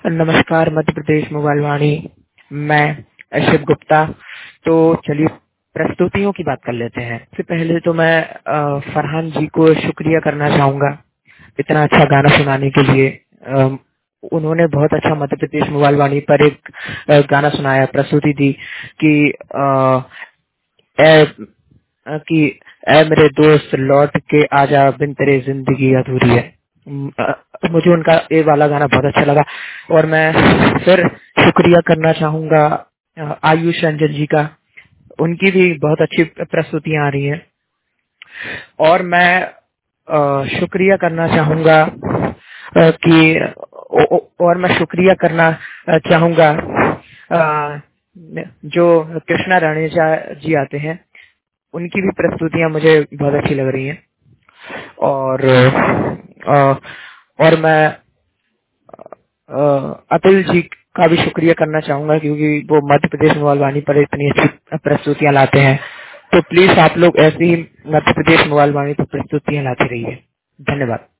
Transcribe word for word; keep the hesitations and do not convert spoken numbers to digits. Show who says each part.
Speaker 1: नमस्कार मध्य प्रदेश मोबाइल वाणी। मैं अशोक गुप्ता। तो चलिए प्रस्तुतियों की बात कर लेते हैं। सबसे पहले तो मैं अ, फरहान जी को शुक्रिया करना चाहूंगा इतना अच्छा गाना सुनाने के लिए। अ, उन्होंने बहुत अच्छा मध्य प्रदेश मोबाइल वाणी पर एक अ, गाना सुनाया, प्रस्तुति दी कि अ, ए, अ, कि ए मेरे दोस्त लौट के आजा, बिन तेरे जिंदगी अधूरी है। म, अ, मुझे उनका ये वाला गाना बहुत अच्छा लगा। और मैं फिर शुक्रिया करना चाहूंगा अ, आयुष रंजन जी का। उनकी भी बहुत अच्छी प्रस्तुतियां आ रही हैं। और मैं अ, शुक्रिया करना चाहूंगा अ, कि ओ- ओ- और मैं शुक्रिया करना अ, चाहूंगा अ, जो कृष्णा राणेजा जी आते हैं, उनकी भी प्रस्तुतियां मुझे बहुत अच्छी लग रही हैं। और अ, और मैं अ, अतुल जी का भी शुक्रिया करना चाहूंगा क्योंकि वो मध्य प्रदेश मोबाइल वाणी पर इतनी अच्छी प्रस्तुतियां लाते हैं। तो प्लीज आप लोग ऐसे ही मध्य प्रदेश मोबाइल वाणी पर प्रस्तुतियां लाते रहिए। धन्यवाद।